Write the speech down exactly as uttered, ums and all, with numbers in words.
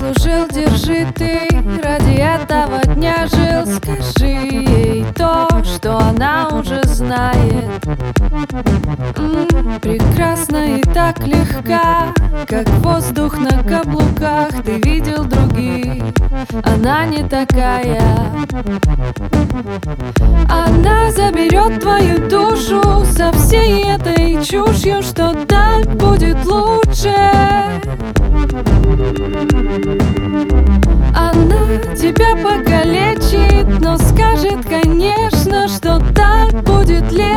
заслужил, держи ты. Ради этого дня жил. Скажи ей то, что она уже знает. М-м, прекрасна и так легка, как воздух на каблуках. Ты видел других, она не такая. Она заберет твою душу со всей этой чушью, что так будет лучше. Она тебя покалечит, но скажет, конечно, что так будет легче.